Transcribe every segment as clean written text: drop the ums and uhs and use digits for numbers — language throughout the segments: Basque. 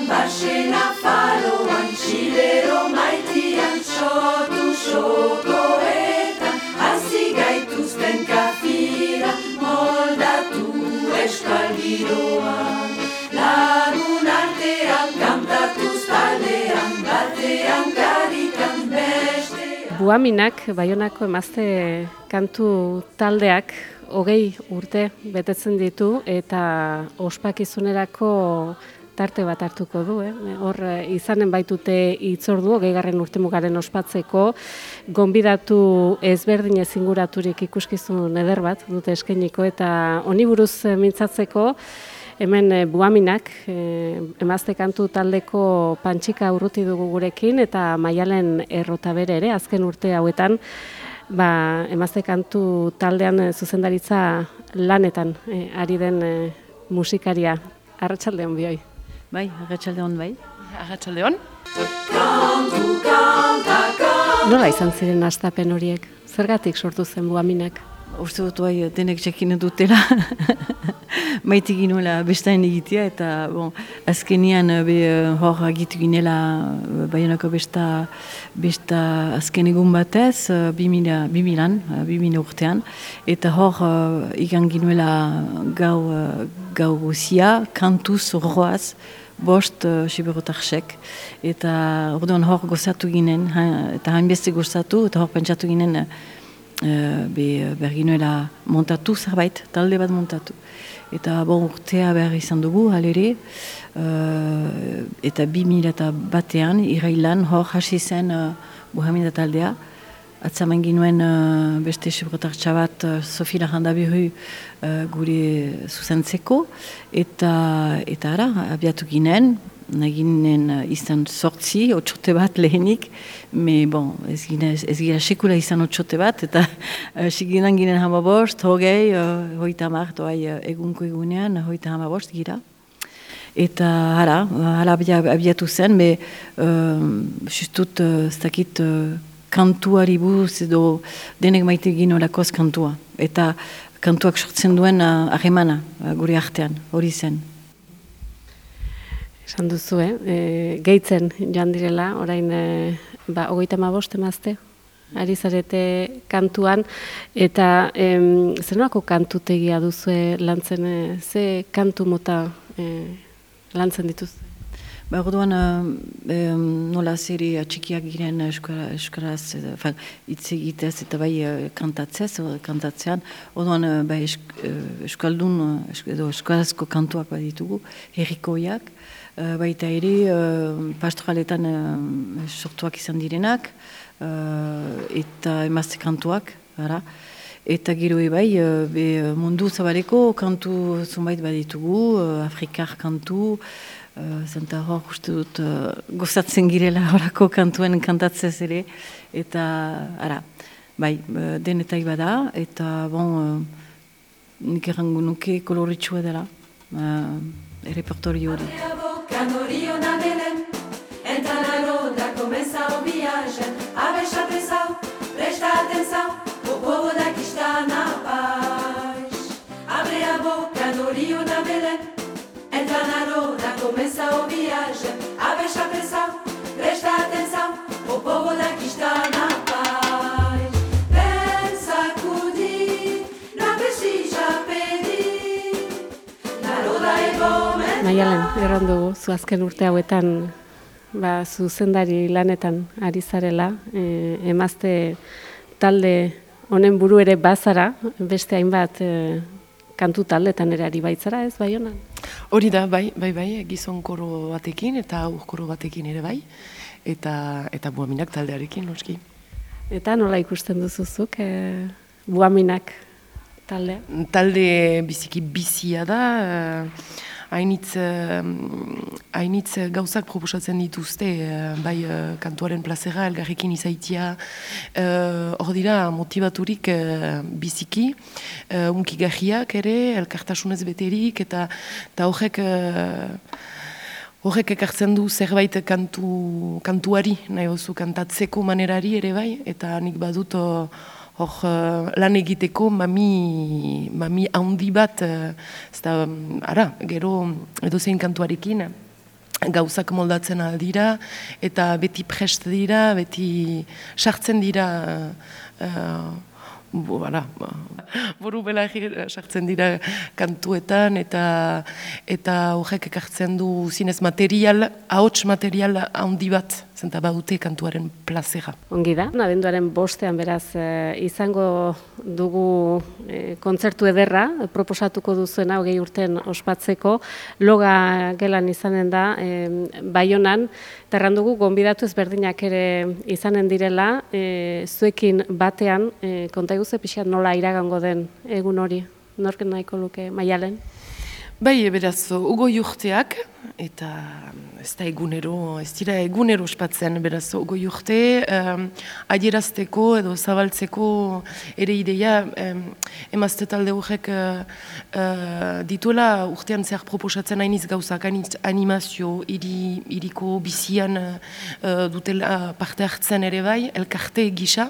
Baxena faroan, txilero maitian, sotu xokoetan, hazi gaituzten kafira, moldatu euskal giroan. Lagun artean, kantatuz taldean, batean karikan bestean. Buaminak, Baionako emazte kantu taldeak, 20 urte betetzen ditu eta ospakizunerako tarte bat hartuko du. Hor izanen baitute hitzordu 20. urtemugaren ospatzeko, gonbidatu ezberdinez inguraturik ikuskizun eder bat dute eskainiko eta honi buruz mintzatzeko hemen Buaminak, emazte kantu taldeko Pantxika Urruti dugu gurekin eta Maialen Errotabere ere azken urte hauetan emazte kantu taldean zuzendaritza lanetan ari den musikaria. Arratsaldeon bioi. Bai, arratsaldeon bai. Arratsaldeon. Nola izan ziren hastapen horiek? Zergatik sortu zen Buaminak? Uste dut bai, denek jakin dutela. Maitik ginuela bestain egitea eta azkenian hor agitu ginela Baionako besta azken egun batez 2000 urtean eta hor ikan ginuela gau guzia kantuz horroaz 5 siberotarsek eta orduan hor gozatu ginen eta hainbeste gozatu eta hor pentsatu ginen berginuela montatu zerbait, talde bat montatu. Eta urtea behar izan dugu, halere, eta 2001 irailan hor hasi zen Buamina taldea. Atzaman ginuen beste sebrotartxa bat Sofi Larandabiru gure zuzentzeko. Eta ara, abiatu ginen, naginen izan 8 bat lehenik, ez gira sekula izan 8 bat, eta siginan ginen 15, 20, 30, doai egunko egunean, 35 gira. Eta hala abiatu zen, justut ez dakit kantuari buruz edo denek maite ginolakoz kantua. Eta kantuak sortzen duen harremana gure artean, hori zen. Esan duzu, gehitzen joan direla, orain 35 emazte, ari zarete kantuan, eta zer kantutegia duzue lantzen, ze kantu mota lantzen dituz? Orduan, nola zeri atxikiak giren euskaraz, hitz egitez eta bai kantatzean, orduan euskaldun, euskarazko kantuak baditugu, herrikoiak, baita ere pastoraletan sortuak izan direnak eta emazte kantuak, eta gero bai mundu zabaleko kantu zunbait baditugu, afrikar kantu, zenta hor uste dut gozatzen girela horako kantuen kantatzez ere, eta bai, denetai bada, eta nik errango nuke koloritsua dela repertorio hori. Canorio na Belém, entra na roda, começa o viagem. Abaixa a atenção, presta atenção, o povo daqui está na paz. Abre a boca no Rio na Belém, entra na roda, começa o viagem. Abaixa a atenção, presta atenção, o povo daqui está na paz. Vem sacudir, não precisa pedir, na roda é bom. Maialen, erran dugu, zu azken urte hauetan zuzendari lanetan ari zarela, emazte talde honen buru ere bazara, beste hainbat kantu taldetan ere ari baitzara, ez Baionan? Hori da, bai, gizon koro batekin eta aur koro batekin ere bai, eta Buaminak taldearekin, noski. Eta nola ikusten duzuzuk Buaminak taldea? Talde biziki bizia da, hainitz gauzak proposatzen dituzte, bai kantuaren plazera, elgarrekin izaitia, hor dira motibaturik biziki, unkigarriak ere, elkartasunez beterik, eta horrek ekartzen du zerbait kantuari, nahi oso kantatzeko manerari ere bai, eta nik badut lan egiteko mami handi bat, gero edozein kantuarekin, gauzak moldatzen aldira, eta beti prest dira, beti sartzen dira, boru belarri sartzen dira kantuetan, eta horrek ekartzen du zinez material, ahots material handi bat, zenta badute kantuaren plazera. Ongi da, abenduaren 5ean beraz izango dugu kontzertu ederra, proposatuko duzuena 20 urten ospatzeko, Loga gelan izanen da Baionan, eta erran dugu gonbidatu ezberdinak ere izanen direla, zuekin batean, konta eguze pixat nola iragango den egun hori, norken nahiko luke Maialen? Bai, beraz, 20 urteak, eta ez dira egunero ospatzen, beraz, 20 urte, adierazteko edo zabaltzeko ere ideia, emazte talde horrek dituela urtean zehar proposatzen hainiz gauzak, hainiz animazio, iriko bizian dutela parte hartzen ere bai, elkarte gisa,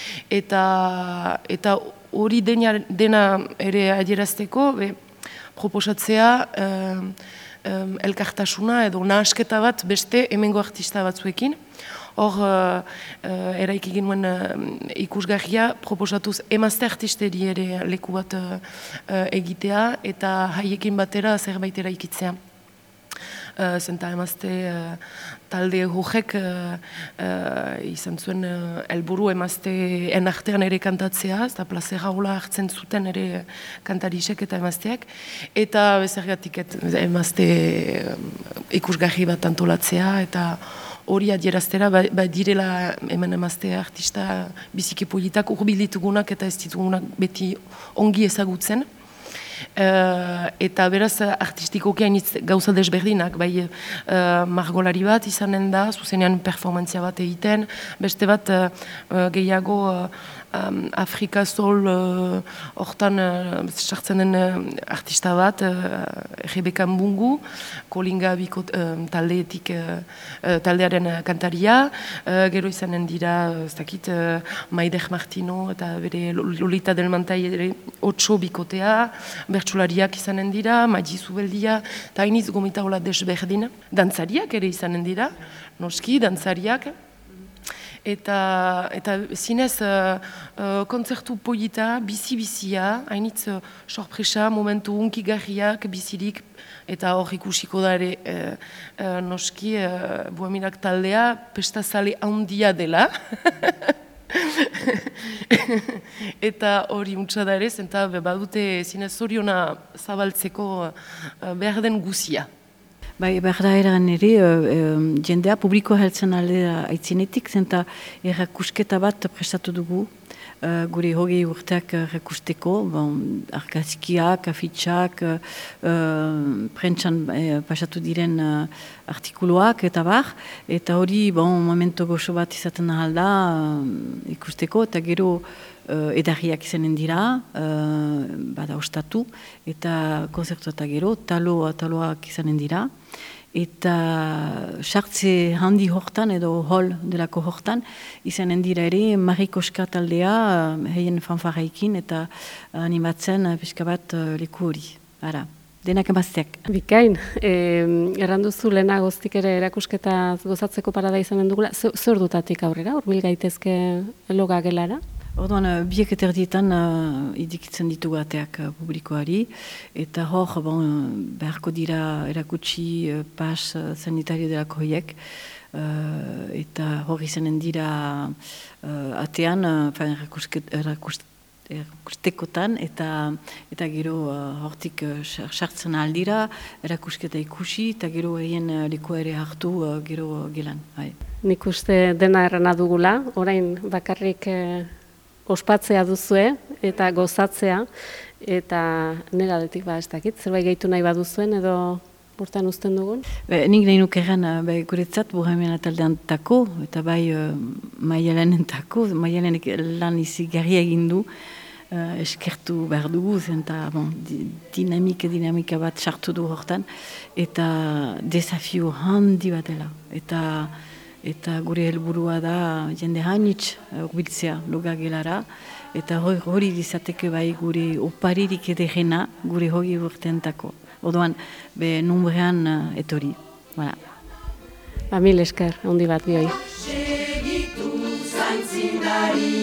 eta hori dena ere adierazteko, proposatzea elkartasuna edo nahasketa bat beste hemengo artista batzuekin. Hor, eraiki genuen ikusgarria proposatuz emazte artisteri ere leku bat egitea eta haiekin batera zerbait eraikitzea. Zenta emazte talde horrek izan zuen helburu emazteen artean ere kantatzea, eta plazera hola hartzen zuten ere kantarisek eta emazteak, eta bezergatik emazte ikusgarri bat antolatzea, eta hori adieraztera, direla hemen emazte artista biziki politak urbilitugunak eta ez ditugunak beti ongi ezagutzen. Eta beraz artistikoki hainitz gauza desberdinak, bai margolari bat izanen da, zuzenean performantzia bat egiten, beste bat gehiago Afrika Soul hortan sartzen den artista bat, Rebeka Mbungu, Kolinga taldearen kantaria, gero izanen dira, ez dakit, Maider Martino eta bere Lolita del Mantai ere 8 bikotea, bertsulariak izanen dira, Magi Zubeldia, eta hainiz gomita hola desberdin, dantzariak ere izanen dira, noski, dantzariak, eta zinez kontzertu polita, bizi-bizia, hainitz sorpresa, momentu unkigarriak, bizirik, eta hor ikusiko da ere noski Bohemiak taldea pestazale handia dela. Eta hori untsa da ere, zenta badute zinez zoriona zabaltzeko behar den guzia. Bai, behar da eran ere, jendea publikoa heltzen aldera aitzinetik, zenta errakusketa bat prestatu dugu, gure 20 urteak errakusteko, argazkiak, afitxak, prentsan pasatu diren artikuluak eta bar, eta hori momento goxo bat izaten ahal da ikusteko, eta gero edarriak izanen dira, bada ostatu, eta konzertu eta gero, taloak izanen dira, eta sartze handi hortan edo hol delako hortan izanen dira ere Marikoska taldea heien fanfarraikin eta animatzen pixka bat leku hori. Ara, denak emazteak. Bikain, erranduzu lehena goztik ere erakusketa gozatzeko parada izanen dugula, zer dutatik aurrera, hurbil gaitezke Loga gelara? Orduan, biek eterdietan idikitzen ditugu ateak publikoari, eta hor, beharko dira erakutsi pas sanitario delako hoiek, eta hor izanen dira atean, erakustekotan, eta gero hortik sartzen aldira, erakusketa ikusi, eta gero egin leku ere hartu gero gelan. Nik uste dena errana dugula, orain bakarrik ospatzea duzue eta gozatzea, eta nire aldetik ez dakit, zerbait gehitu nahi baduzuen edo urtean uzten dugun? Nik nahi nuk erran guretzat Bohemia taldean tako, eta bai Maialenen tako, Maialenek lan izigarria egin du, eskertu behar dugu, zenta dinamika bat sartu du hortan, eta desafio handi bat dela, eta gure helburua da jende hainitz biltzea Loga gelara, eta hori dizateke bai gure oparirik edegena gure 20 urteentako. Odoan, numbrean etori. Voilà. Mil esker, handi bat bioi. Segitu zaintzindari